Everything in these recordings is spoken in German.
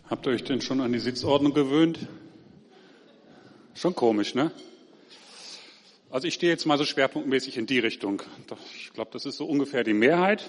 Habt ihr euch denn schon an die Sitzordnung gewöhnt? Schon komisch, ne? Also ich stehe jetzt mal so schwerpunktmäßig in die Richtung. Ich glaube, das ist so ungefähr die Mehrheit.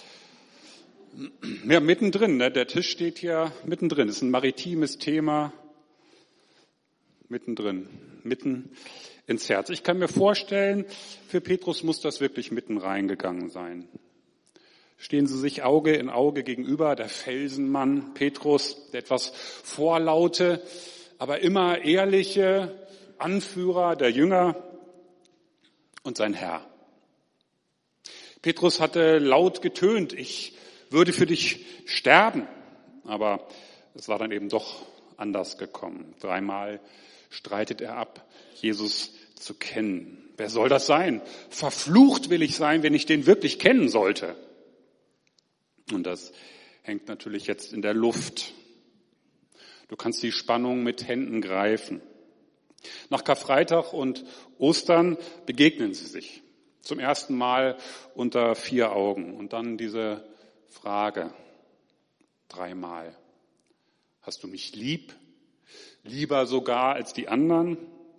Ja, mittendrin, ne? Der Tisch steht hier mittendrin. Das ist ein maritimes Thema. Mittendrin, mitten ins Herz. Ich kann mir vorstellen, für Petrus muss das wirklich mitten reingegangen sein. Stehen sie sich Auge in Auge gegenüber, der Felsenmann Petrus, der etwas vorlaute, aber immer ehrliche Anführer der Jünger und sein Herr. Petrus hatte laut getönt, ich würde für dich sterben, aber es war dann eben doch anders gekommen. 3-mal streitet er ab, Jesus zu kennen. Wer soll das sein? Verflucht will ich sein, wenn ich den wirklich kennen sollte. Und das hängt natürlich jetzt in der Luft. Du kannst die Spannung mit Händen greifen. Nach Karfreitag und Ostern begegnen sie sich. Zum ersten Mal unter 4 Augen. Und dann diese Frage. 3-mal. Hast du mich lieb? Lieber sogar als die anderen?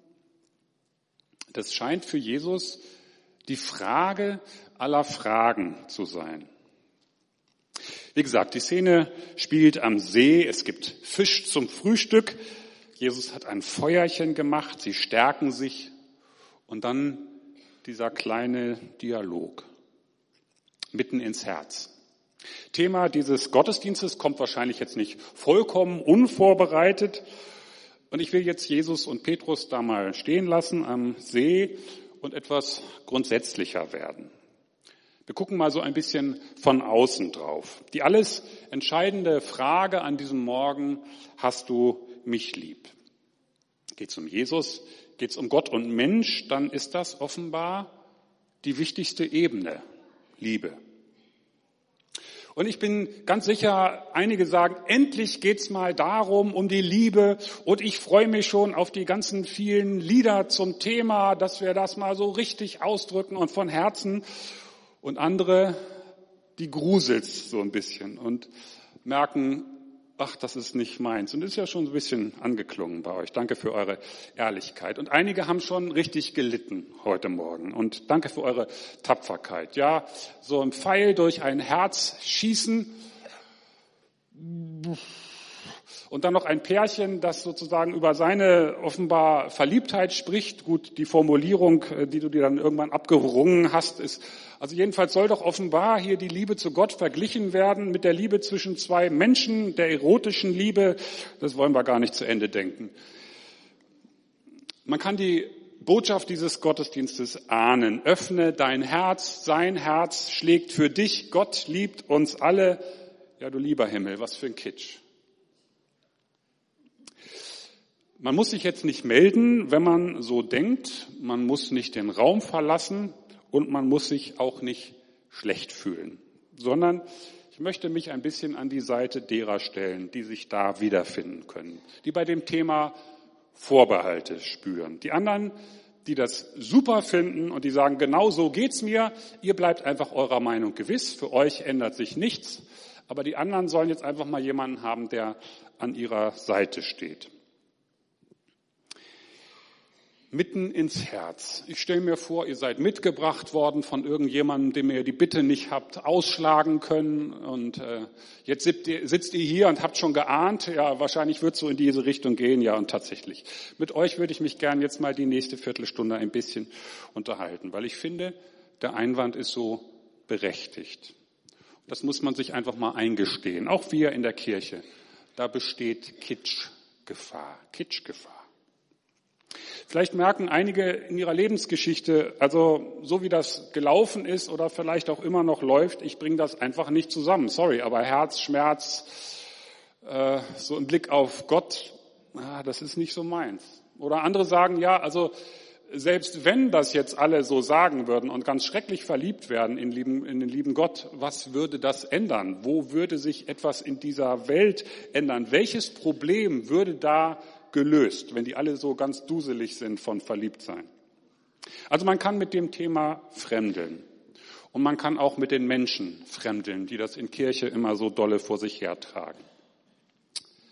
Das scheint für Jesus die Frage aller Fragen zu sein. Wie gesagt, die Szene spielt am See. Es gibt Fisch zum Frühstück. Jesus hat ein Feuerchen gemacht. Sie stärken sich. Und dann dieser kleine Dialog. Mitten ins Herz. Thema dieses Gottesdienstes kommt wahrscheinlich jetzt nicht vollkommen unvorbereitet. Und ich will jetzt Jesus und Petrus da mal stehen lassen am See und etwas grundsätzlicher werden. Wir gucken mal so ein bisschen von außen drauf. Die alles entscheidende Frage an diesem Morgen, hast du mich lieb? Geht es um Jesus? Geht es um Gott und Mensch? Dann ist das offenbar die wichtigste Ebene, Liebe. Und ich bin ganz sicher, einige sagen, endlich geht's mal darum, um die Liebe. Und ich freue mich schon auf die ganzen vielen Lieder zum Thema, dass wir das mal so richtig ausdrücken und von Herzen. Und andere, die gruselt's so ein bisschen und merken, ach, das ist nicht meins. Und das ist ja schon so ein bisschen angeklungen bei euch. Danke für eure Ehrlichkeit. Und einige haben schon richtig gelitten heute Morgen. Und danke für eure Tapferkeit. Ja, so ein Pfeil durch ein Herz schießen. Und dann noch ein Pärchen, das sozusagen über seine offenbar Verliebtheit spricht. Gut, die Formulierung, die du dir dann irgendwann abgerungen hast, ist, also jedenfalls soll doch offenbar hier die Liebe zu Gott verglichen werden mit der Liebe zwischen 2 Menschen, der erotischen Liebe. Das wollen wir gar nicht zu Ende denken. Man kann die Botschaft dieses Gottesdienstes ahnen. Öffne dein Herz, sein Herz schlägt für dich. Gott liebt uns alle. Ja, du lieber Himmel, was für ein Kitsch. Man muss sich jetzt nicht melden, wenn man so denkt. Man muss nicht den Raum verlassen und man muss sich auch nicht schlecht fühlen, sondern ich möchte mich ein bisschen an die Seite derer stellen, die sich da wiederfinden können, die bei dem Thema Vorbehalte spüren. Die anderen, die das super finden und die sagen, genau so geht's mir, ihr bleibt einfach eurer Meinung gewiss, für euch ändert sich nichts, aber die anderen sollen jetzt einfach mal jemanden haben, der an ihrer Seite steht. Mitten ins Herz. Ich stelle mir vor, ihr seid mitgebracht worden von irgendjemandem, dem ihr die Bitte nicht habt ausschlagen können. Und jetzt sitzt ihr hier und habt schon geahnt, ja, wahrscheinlich wird es so in diese Richtung gehen. Ja, und tatsächlich. Mit euch würde ich mich gern jetzt mal die nächste Viertelstunde ein bisschen unterhalten, weil ich finde, der Einwand ist so berechtigt. Das muss man sich einfach mal eingestehen. Auch wir in der Kirche. Da besteht Kitschgefahr. Vielleicht merken einige in ihrer Lebensgeschichte, also so wie das gelaufen ist oder vielleicht auch immer noch läuft, ich bringe das einfach nicht zusammen. Sorry, aber Herzschmerz, so im Blick auf Gott, das ist nicht so meins. Oder andere sagen, ja, also selbst wenn das jetzt alle so sagen würden und ganz schrecklich verliebt werden in den lieben Gott, was würde das ändern? Wo würde sich etwas in dieser Welt ändern? Welches Problem würde da gelöst, wenn die alle so ganz duselig sind von Verliebtsein? Also man kann mit dem Thema fremdeln und man kann auch mit den Menschen fremdeln, die das in Kirche immer so dolle vor sich hertragen.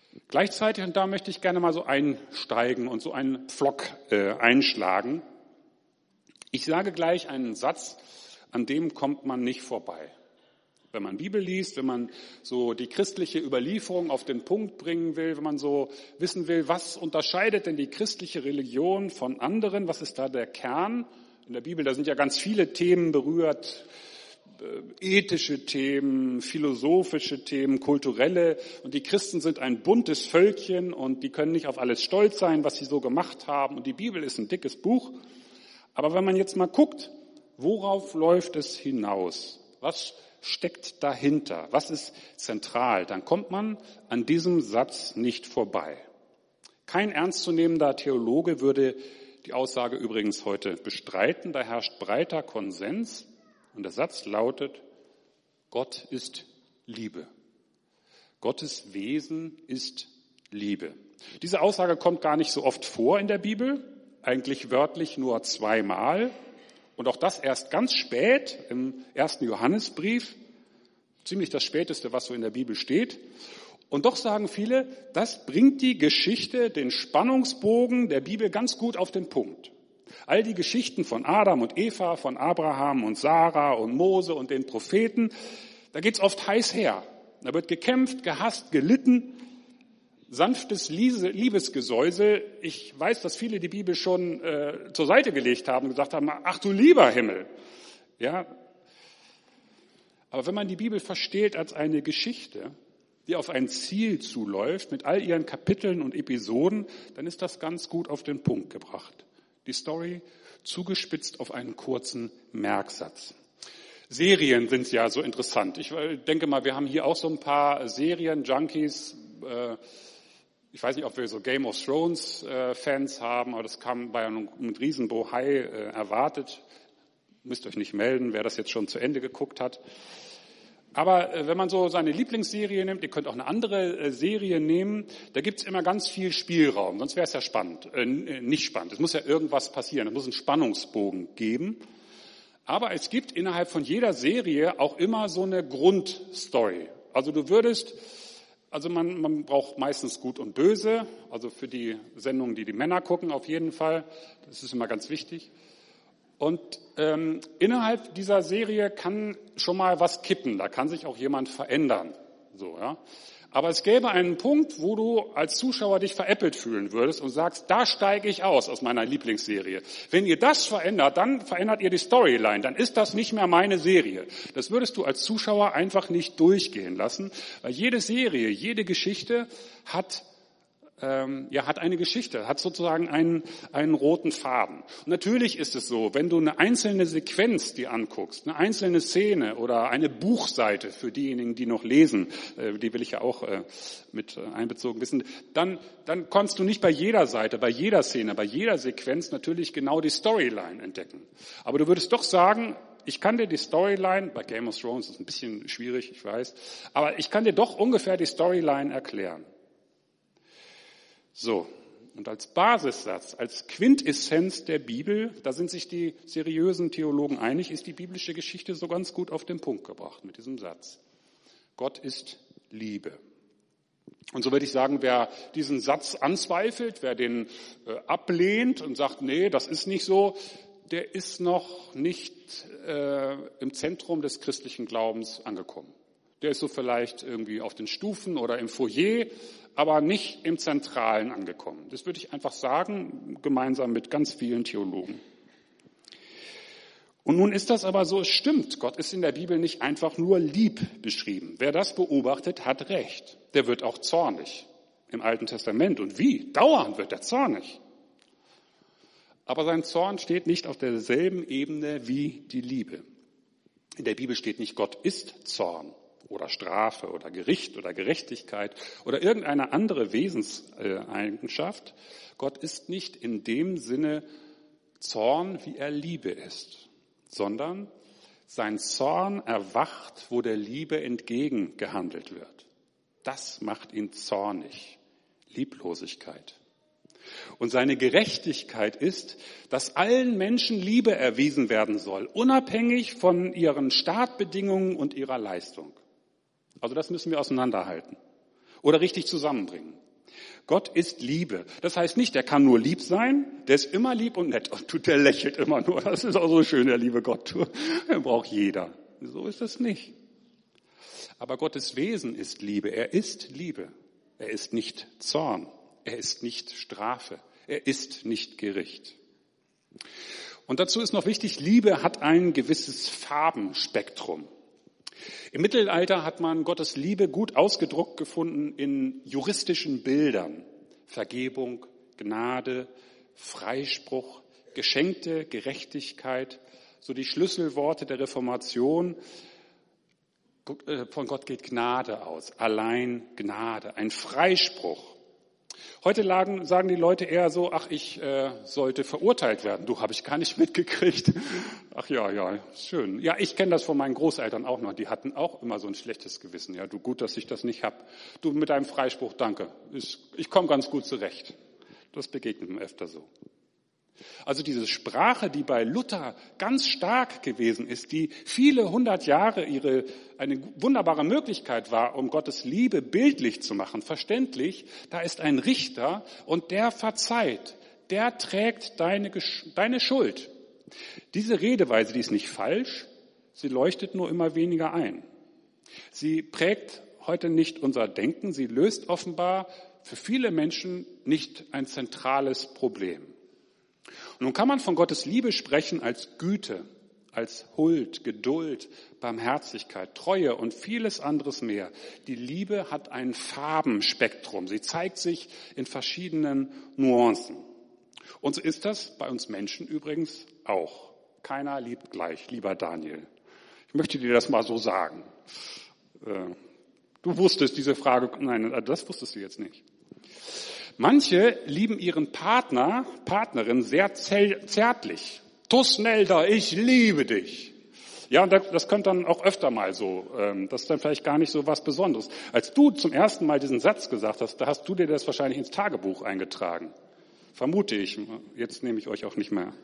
Gleichzeitig, und da möchte ich gerne mal so einsteigen und so einen Pflock einschlagen. Ich sage gleich einen Satz, an dem kommt man nicht vorbei. Wenn man Bibel liest, wenn man so die christliche Überlieferung auf den Punkt bringen will, wenn man so wissen will, was unterscheidet denn die christliche Religion von anderen, was ist da der Kern? In der Bibel, da sind ja ganz viele Themen berührt, ethische Themen, philosophische Themen, kulturelle. Und die Christen sind ein buntes Völkchen und die können nicht auf alles stolz sein, was sie so gemacht haben. Und die Bibel ist ein dickes Buch. Aber wenn man jetzt mal guckt, worauf läuft es hinaus? Was steckt dahinter? Was ist zentral? Dann kommt man an diesem Satz nicht vorbei. Kein ernstzunehmender Theologe würde die Aussage übrigens heute bestreiten. Da herrscht breiter Konsens. Und der Satz lautet, Gott ist Liebe. Gottes Wesen ist Liebe. Diese Aussage kommt gar nicht so oft vor in der Bibel, eigentlich wörtlich nur 2-mal. Und auch das erst ganz spät im 1. Johannesbrief, ziemlich das Späteste, was so in der Bibel steht. Und doch sagen viele, das bringt die Geschichte, den Spannungsbogen der Bibel ganz gut auf den Punkt. All die Geschichten von Adam und Eva, von Abraham und Sarah und Mose und den Propheten, da geht's oft heiß her. Da wird gekämpft, gehasst, gelitten. Sanftes Liebesgesäusel. Ich weiß, dass viele die Bibel schon zur Seite gelegt haben und gesagt haben, ach du lieber Himmel. Ja. Aber wenn man die Bibel versteht als eine Geschichte, die auf ein Ziel zuläuft, mit all ihren Kapiteln und Episoden, dann ist das ganz gut auf den Punkt gebracht. Die Story zugespitzt auf einen kurzen Merksatz. Serien sind ja so interessant. Ich denke mal, wir haben hier auch so ein paar Serien-Junkies. Ich weiß nicht, ob wir so Game of Thrones Fans haben, aber das war ja mit Riesenbohai erwartet. Müsst euch nicht melden, wer das jetzt schon zu Ende geguckt hat. Aber wenn man so seine Lieblingsserie nimmt, ihr könnt auch eine andere Serie nehmen, da gibt's immer ganz viel Spielraum, sonst wäre es ja spannend, nicht spannend. Es muss ja irgendwas passieren, es muss einen Spannungsbogen geben. Aber es gibt innerhalb von jeder Serie auch immer so eine Grundstory. Also man braucht meistens Gut und Böse, also für die Sendungen, die Männer gucken auf jeden Fall, das ist immer ganz wichtig. Und innerhalb dieser Serie kann schon mal was kippen, da kann sich auch jemand verändern. So, ja. Aber es gäbe einen Punkt, wo du als Zuschauer dich veräppelt fühlen würdest und sagst, da steige ich aus meiner Lieblingsserie. Wenn ihr das verändert, dann verändert ihr die Storyline, dann ist das nicht mehr meine Serie. Das würdest du als Zuschauer einfach nicht durchgehen lassen, weil jede Serie, jede Geschichte hat eine Geschichte, hat sozusagen einen roten Faden. Und natürlich ist es so, wenn du eine einzelne Sequenz dir anguckst, eine einzelne Szene oder eine Buchseite für diejenigen, die noch lesen, die will ich ja auch mit einbezogen wissen, dann kannst du nicht bei jeder Seite, bei jeder Szene, bei jeder Sequenz natürlich genau die Storyline entdecken. Aber du würdest doch sagen, ich kann dir die Storyline, bei Game of Thrones ist es ein bisschen schwierig, ich weiß, aber ich kann dir doch ungefähr die Storyline erklären. So, und als Basissatz, als Quintessenz der Bibel, da sind sich die seriösen Theologen einig, ist die biblische Geschichte so ganz gut auf den Punkt gebracht mit diesem Satz. Gott ist Liebe. Und so würde ich sagen, wer diesen Satz anzweifelt, wer den ablehnt und sagt, nee, das ist nicht so, der ist noch nicht im Zentrum des christlichen Glaubens angekommen. Der ist so vielleicht irgendwie auf den Stufen oder im Foyer, aber nicht im Zentralen angekommen. Das würde ich einfach sagen, gemeinsam mit ganz vielen Theologen. Und nun ist das aber so, es stimmt, Gott ist in der Bibel nicht einfach nur lieb beschrieben. Wer das beobachtet, hat recht. Der wird auch zornig im Alten Testament. Und wie? Dauernd wird er zornig. Aber sein Zorn steht nicht auf derselben Ebene wie die Liebe. In der Bibel steht nicht, Gott ist Zorn oder Strafe oder Gericht oder Gerechtigkeit oder irgendeine andere Wesenseigenschaft. Gott ist nicht in dem Sinne Zorn, wie er Liebe ist, sondern sein Zorn erwacht, wo der Liebe entgegengehandelt wird. Das macht ihn zornig, Lieblosigkeit. Und seine Gerechtigkeit ist, dass allen Menschen Liebe erwiesen werden soll, unabhängig von ihren Startbedingungen und ihrer Leistung. Also das müssen wir auseinanderhalten oder richtig zusammenbringen. Gott ist Liebe. Das heißt nicht, der kann nur lieb sein, der ist immer lieb und nett. Und der lächelt immer nur. Das ist auch so schön, der liebe Gott. Den braucht jeder. So ist es nicht. Aber Gottes Wesen ist Liebe. Er ist Liebe. Er ist nicht Zorn. Er ist nicht Strafe. Er ist nicht Gericht. Und dazu ist noch wichtig, Liebe hat ein gewisses Farbenspektrum. Im Mittelalter hat man Gottes Liebe gut ausgedruckt gefunden in juristischen Bildern. Vergebung, Gnade, Freispruch, geschenkte Gerechtigkeit, so die Schlüsselworte der Reformation. Von Gott geht Gnade aus, allein Gnade, ein Freispruch. Heute sagen die Leute eher so, ach, ich sollte verurteilt werden. Du, habe ich gar nicht mitgekriegt. Ach ja, schön. Ja, ich kenne das von meinen Großeltern auch noch. Die hatten auch immer so ein schlechtes Gewissen. Ja, du, gut, dass ich das nicht hab. Du, mit deinem Freispruch, danke. Ich komme ganz gut zurecht. Das begegnet mir öfter so. Also diese Sprache, die bei Luther ganz stark gewesen ist, die viele hundert Jahre eine wunderbare Möglichkeit war, um Gottes Liebe bildlich zu machen, verständlich, da ist ein Richter und der verzeiht, der trägt deine Schuld. Diese Redeweise, die ist nicht falsch, sie leuchtet nur immer weniger ein. Sie prägt heute nicht unser Denken, sie löst offenbar für viele Menschen nicht ein zentrales Problem. Und nun kann man von Gottes Liebe sprechen als Güte, als Huld, Geduld, Barmherzigkeit, Treue und vieles anderes mehr. Die Liebe hat ein Farbenspektrum. Sie zeigt sich in verschiedenen Nuancen. Und so ist das bei uns Menschen übrigens auch. Keiner liebt gleich, lieber Daniel. Ich möchte dir das mal so sagen. Du wusstest diese Frage, nein, das wusstest du jetzt nicht. Manche lieben ihren Partnerin sehr zärtlich. Tusnelda, ich liebe dich. Ja, und das kommt dann auch öfter mal so. Das ist dann vielleicht gar nicht so was Besonderes. Als du zum ersten Mal diesen Satz gesagt hast, da hast du dir das wahrscheinlich ins Tagebuch eingetragen. Vermute ich. Jetzt nehme ich euch auch nicht mehr.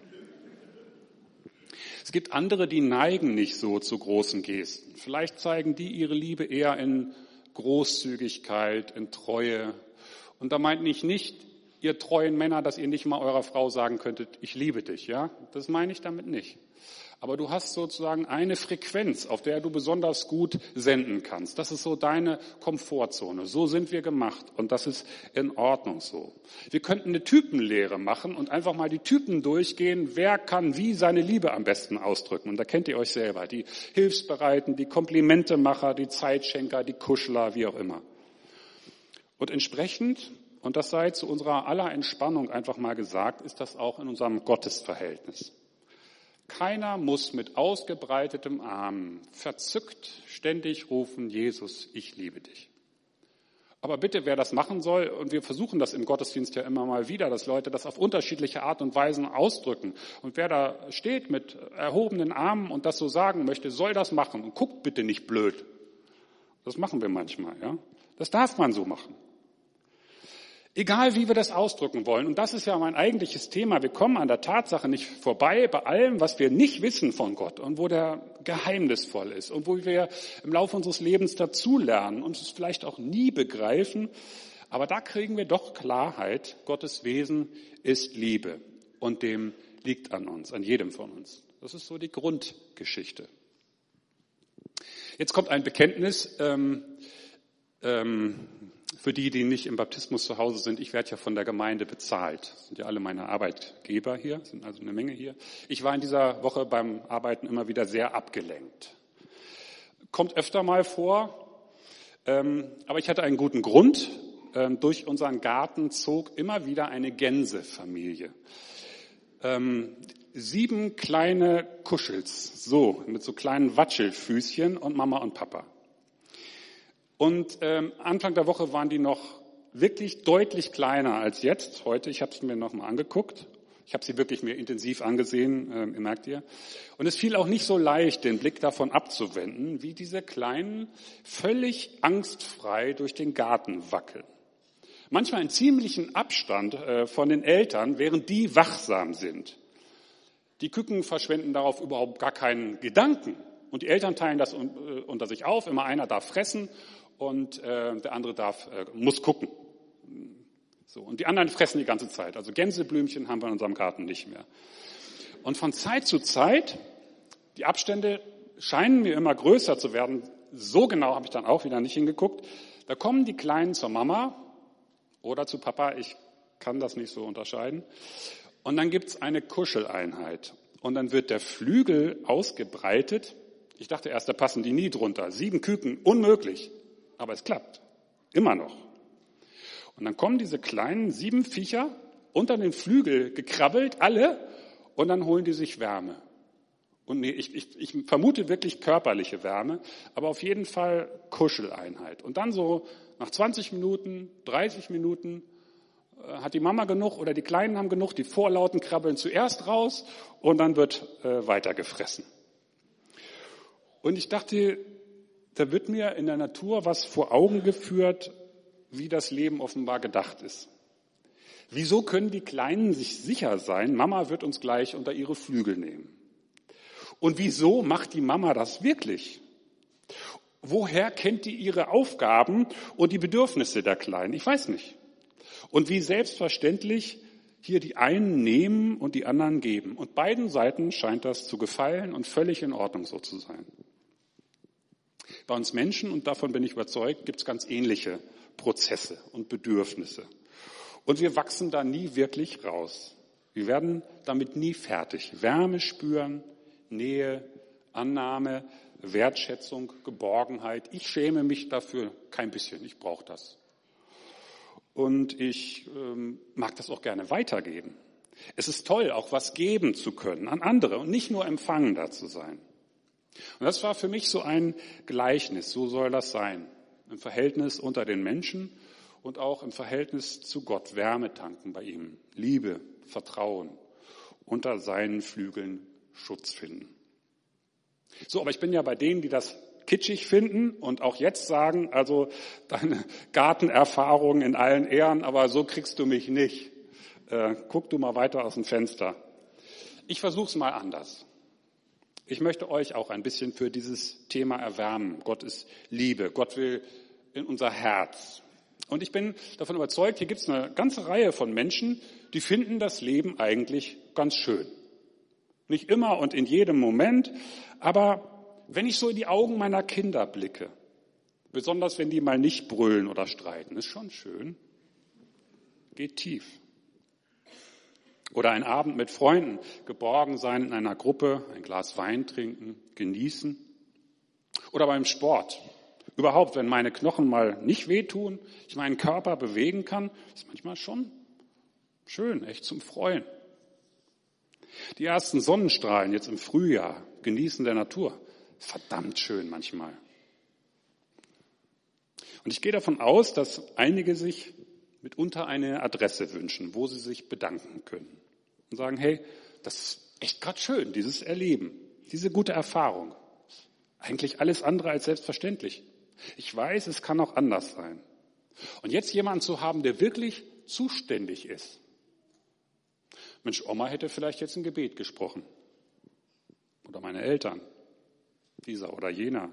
Es gibt andere, die neigen nicht so zu großen Gesten. Vielleicht zeigen die ihre Liebe eher in Großzügigkeit, in Treue. Und da meine ich nicht, ihr treuen Männer, dass ihr nicht mal eurer Frau sagen könntet, ich liebe dich, ja? Das meine ich damit nicht. Aber du hast sozusagen eine Frequenz, auf der du besonders gut senden kannst. Das ist so deine Komfortzone. So sind wir gemacht und das ist in Ordnung so. Wir könnten eine Typenlehre machen und einfach mal die Typen durchgehen, wer kann wie seine Liebe am besten ausdrücken. Und da kennt ihr euch selber, die Hilfsbereiten, die Komplimentemacher, die Zeitschenker, die Kuschler, wie auch immer. Und entsprechend, und das sei zu unserer aller Entspannung einfach mal gesagt, ist das auch in unserem Gottesverhältnis. Keiner muss mit ausgebreitetem Arm verzückt ständig rufen, Jesus, ich liebe dich. Aber bitte, wer das machen soll, und wir versuchen das im Gottesdienst ja immer mal wieder, dass Leute das auf unterschiedliche Art und Weisen ausdrücken. Und wer da steht mit erhobenen Armen und das so sagen möchte, soll das machen. Und guckt bitte nicht blöd. Das machen wir manchmal, ja. Das darf man so machen. Egal, wie wir das ausdrücken wollen. Und das ist ja mein eigentliches Thema. Wir kommen an der Tatsache nicht vorbei, bei allem, was wir nicht wissen von Gott und wo der geheimnisvoll ist und wo wir im Laufe unseres Lebens dazulernen und es vielleicht auch nie begreifen. Aber da kriegen wir doch Klarheit. Gottes Wesen ist Liebe und dem liegt an uns, an jedem von uns. Das ist so die Grundgeschichte. Jetzt kommt ein Bekenntnis. Für die nicht im Baptismus zu Hause sind, ich werde ja von der Gemeinde bezahlt. Das sind ja alle meine Arbeitgeber hier, sind also eine Menge hier. Ich war in dieser Woche beim Arbeiten immer wieder sehr abgelenkt. Kommt öfter mal vor, aber ich hatte einen guten Grund. Durch unseren Garten zog immer wieder eine Gänsefamilie. 7 kleine Kuschels, so mit so kleinen Watschelfüßchen und Mama und Papa. Und Anfang der Woche waren die noch wirklich deutlich kleiner als jetzt, heute. Ich habe es mir nochmal angeguckt. Ich habe sie wirklich mir intensiv angesehen, ihr merkt ihr. Und es fiel auch nicht so leicht, den Blick davon abzuwenden, wie diese Kleinen völlig angstfrei durch den Garten wackeln. Manchmal in ziemlichen Abstand von den Eltern, während die wachsam sind. Die Küken verschwenden darauf überhaupt gar keinen Gedanken. Und die Eltern teilen das unter sich auf. Immer einer darf fressen und der andere muss gucken. So, und die anderen fressen die ganze Zeit. Also Gänseblümchen haben wir in unserem Garten nicht mehr. Und von Zeit zu Zeit, die Abstände scheinen mir immer größer zu werden. So genau habe ich dann auch wieder nicht hingeguckt. Da kommen die Kleinen zur Mama oder zu Papa. Ich kann das nicht so unterscheiden. Und dann gibt's eine Kuscheleinheit. Und dann wird der Flügel ausgebreitet. Ich dachte erst, da passen die nie drunter. 7 Küken, unmöglich. Aber es klappt. Immer noch. Und dann kommen diese kleinen 7 Viecher unter den Flügel gekrabbelt, alle, und dann holen die sich Wärme. Und nee, ich vermute wirklich körperliche Wärme, aber auf jeden Fall Kuscheleinheit. Und dann so nach 20 Minuten, 30 Minuten hat die Mama genug oder die Kleinen haben genug, die Vorlauten krabbeln zuerst raus und dann wird weiter gefressen. Und ich dachte, da wird mir in der Natur was vor Augen geführt, wie das Leben offenbar gedacht ist. Wieso können die Kleinen sich sicher sein, Mama wird uns gleich unter ihre Flügel nehmen? Und wieso macht die Mama das wirklich? Woher kennt die ihre Aufgaben und die Bedürfnisse der Kleinen? Ich weiß nicht. Und wie selbstverständlich hier die einen nehmen und die anderen geben. Und beiden Seiten scheint das zu gefallen und völlig in Ordnung so zu sein. Bei uns Menschen, und davon bin ich überzeugt, gibt es ganz ähnliche Prozesse und Bedürfnisse. Und wir wachsen da nie wirklich raus. Wir werden damit nie fertig. Wärme spüren, Nähe, Annahme, Wertschätzung, Geborgenheit. Ich schäme mich dafür kein bisschen. Ich brauche das. Und ich mag das auch gerne weitergeben. Es ist toll, auch was geben zu können an andere und nicht nur empfangender zu sein. Und das war für mich so ein Gleichnis. So soll das sein. Im Verhältnis unter den Menschen und auch im Verhältnis zu Gott. Wärme tanken bei ihm. Liebe, Vertrauen. Unter seinen Flügeln Schutz finden. So, aber ich bin ja bei denen, die das kitschig finden und auch jetzt sagen, also deine Gartenerfahrung in allen Ehren, aber so kriegst du mich nicht. Guck du mal weiter aus dem Fenster. Ich versuch's mal anders. Ich möchte euch auch ein bisschen für dieses Thema erwärmen. Gott ist Liebe. Gott will in unser Herz. Und ich bin davon überzeugt, hier gibt's eine ganze Reihe von Menschen, die finden das Leben eigentlich ganz schön. Nicht immer und in jedem Moment, aber wenn ich so in die Augen meiner Kinder blicke, besonders wenn die mal nicht brüllen oder streiten, ist schon schön, geht tief. Oder ein Abend mit Freunden, geborgen sein in einer Gruppe, ein Glas Wein trinken, genießen. Oder beim Sport. Überhaupt, wenn meine Knochen mal nicht wehtun, ich meinen Körper bewegen kann, ist manchmal schon schön, echt zum Freuen. Die ersten Sonnenstrahlen jetzt im Frühjahr, Genießen der Natur, verdammt schön manchmal. Und ich gehe davon aus, dass einige sich mitunter eine Adresse wünschen, wo sie sich bedanken können. Und sagen, hey, das ist echt gerade schön, dieses Erleben, diese gute Erfahrung. Eigentlich alles andere als selbstverständlich. Ich weiß, es kann auch anders sein. Und jetzt jemanden zu haben, der wirklich zuständig ist. Mensch, Oma hätte vielleicht jetzt ein Gebet gesprochen. Oder meine Eltern. Dieser oder jener.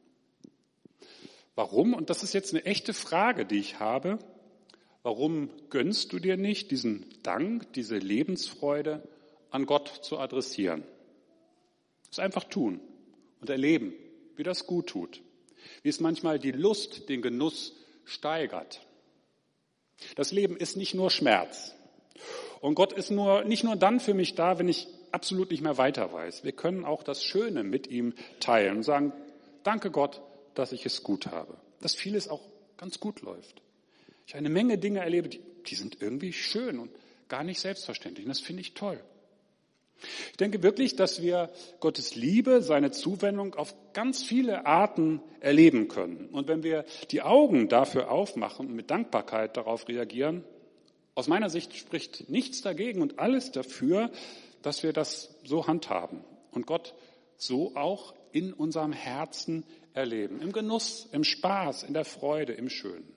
Warum? Und das ist jetzt eine echte Frage, die ich habe. Warum gönnst du dir nicht diesen Dank, diese Lebensfreude an Gott zu adressieren? Das einfach tun und erleben, wie das gut tut. Wie es manchmal die Lust, den Genuss steigert. Das Leben ist nicht nur Schmerz. Und Gott ist nicht nur dann für mich da, wenn ich absolut nicht mehr weiter weiß. Wir können auch das Schöne mit ihm teilen und sagen, danke Gott, dass ich es gut habe. Dass vieles auch ganz gut läuft. Ich eine Menge Dinge erlebe, die sind irgendwie schön und gar nicht selbstverständlich. Und das finde ich toll. Ich denke wirklich, dass wir Gottes Liebe, seine Zuwendung auf ganz viele Arten erleben können. Und wenn wir die Augen dafür aufmachen und mit Dankbarkeit darauf reagieren, aus meiner Sicht spricht nichts dagegen und alles dafür, dass wir das so handhaben und Gott so auch in unserem Herzen erleben. Im Genuss, im Spaß, in der Freude, im Schönen.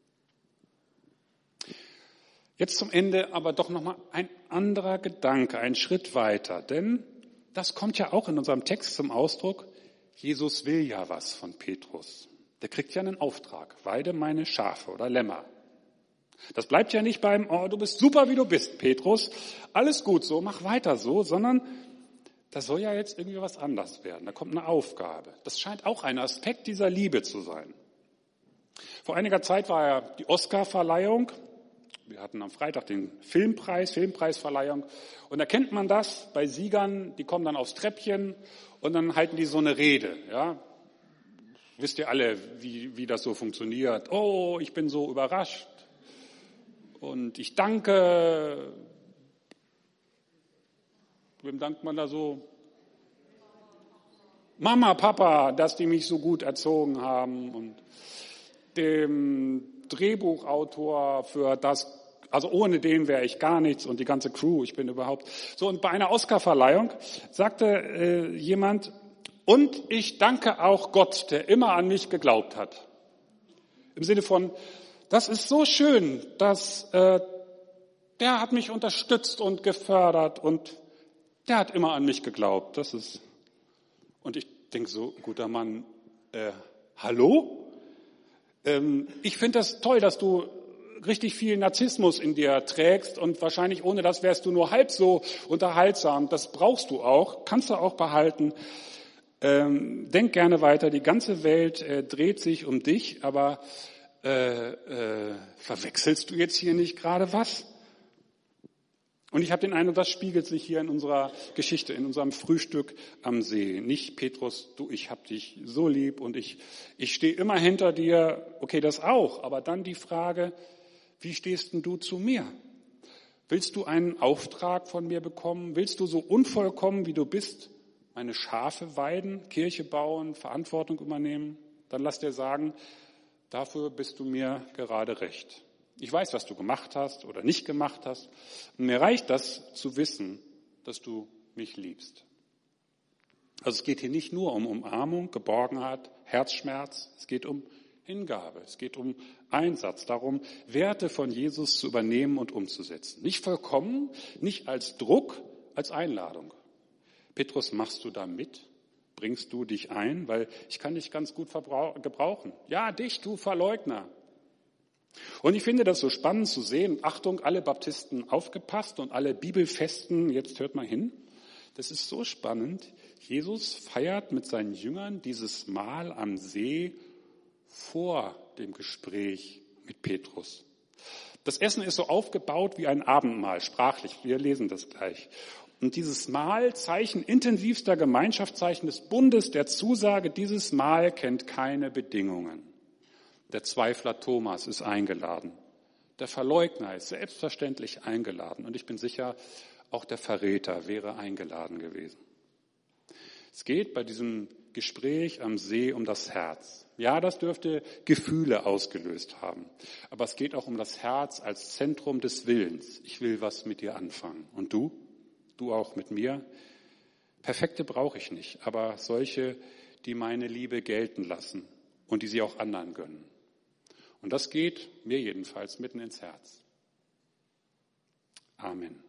Jetzt zum Ende aber doch nochmal ein anderer Gedanke, ein Schritt weiter. Denn das kommt ja auch in unserem Text zum Ausdruck. Jesus will ja was von Petrus. Der kriegt ja einen Auftrag. Weide meine Schafe oder Lämmer. Das bleibt ja nicht beim, oh, du bist super, wie du bist, Petrus. Alles gut so, mach weiter so, sondern das soll ja jetzt irgendwie was anders werden. Da kommt eine Aufgabe. Das scheint auch ein Aspekt dieser Liebe zu sein. Vor einiger Zeit war ja die Oscar-Verleihung. Wir hatten am Freitag den Filmpreisverleihung. Und da kennt man das bei Siegern, die kommen dann aufs Treppchen und dann halten die so eine Rede. Ja? Wisst ihr alle, wie das so funktioniert? Oh, ich bin so überrascht. Und ich danke. Wem dankt man da so? Mama, Papa, dass die mich so gut erzogen haben. Und dem Drehbuchautor für das, also ohne den wäre ich gar nichts und die ganze Crew, ich bin überhaupt. So, und bei einer Oscarverleihung sagte jemand, und ich danke auch Gott, der immer an mich geglaubt hat. Im Sinne von, das ist so schön, dass der hat mich unterstützt und gefördert und der hat immer an mich geglaubt. Das ist. Und ich denke so, guter Mann, hallo? Ich finde das toll, dass du richtig viel Narzissmus in dir trägst und wahrscheinlich ohne das wärst du nur halb so unterhaltsam. Das brauchst du auch, kannst du auch behalten. Denk gerne weiter, die ganze Welt dreht sich um dich, aber verwechselst du jetzt hier nicht gerade was? Und ich habe den Eindruck, das spiegelt sich hier in unserer Geschichte, in unserem Frühstück am See. Nicht Petrus, du, ich hab dich so lieb und ich stehe immer hinter dir. Okay, das auch. Aber dann die Frage, wie stehst denn du zu mir? Willst du einen Auftrag von mir bekommen? Willst du so unvollkommen, wie du bist, meine Schafe weiden, Kirche bauen, Verantwortung übernehmen? Dann lass dir sagen, dafür bist du mir gerade recht. Ich weiß, was du gemacht hast oder nicht gemacht hast. Und mir reicht das zu wissen, dass du mich liebst. Also es geht hier nicht nur um Umarmung, Geborgenheit, Herzschmerz. Es geht um Hingabe. Es geht um Einsatz, darum, Werte von Jesus zu übernehmen und umzusetzen. Nicht vollkommen, nicht als Druck, als Einladung. Petrus, machst du da mit? Bringst du dich ein? Weil ich kann dich ganz gut gebrauchen. Ja, dich, du Verleugner. Und ich finde das so spannend zu sehen. Achtung, alle Baptisten aufgepasst und alle Bibelfesten, jetzt hört mal hin. Das ist so spannend. Jesus feiert mit seinen Jüngern dieses Mahl am See vor dem Gespräch mit Petrus. Das Essen ist so aufgebaut wie ein Abendmahl, sprachlich. Wir lesen das gleich. Und dieses Mahl, Zeichen intensivster Gemeinschaft, Zeichen des Bundes, der Zusage, dieses Mahl kennt keine Bedingungen. Der Zweifler Thomas ist eingeladen. Der Verleugner ist selbstverständlich eingeladen. Und ich bin sicher, auch der Verräter wäre eingeladen gewesen. Es geht bei diesem Gespräch am See um das Herz. Ja, das dürfte Gefühle ausgelöst haben. Aber es geht auch um das Herz als Zentrum des Willens. Ich will was mit dir anfangen. Und du? Du auch mit mir? Perfekte brauche ich nicht, aber solche, die meine Liebe gelten lassen und die sie auch anderen gönnen. Und das geht mir jedenfalls mitten ins Herz. Amen.